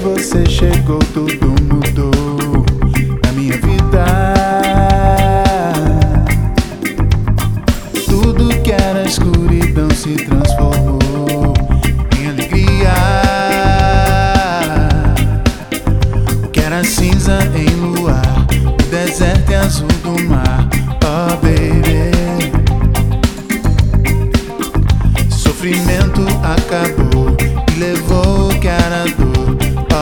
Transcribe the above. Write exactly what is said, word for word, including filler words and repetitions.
Você chegou, tudo mudou na minha vida. Tudo que era escuridão se transformou em alegria. O que era cinza em luar, o deserto é azul do mar. Oh baby, sofrimento acabou.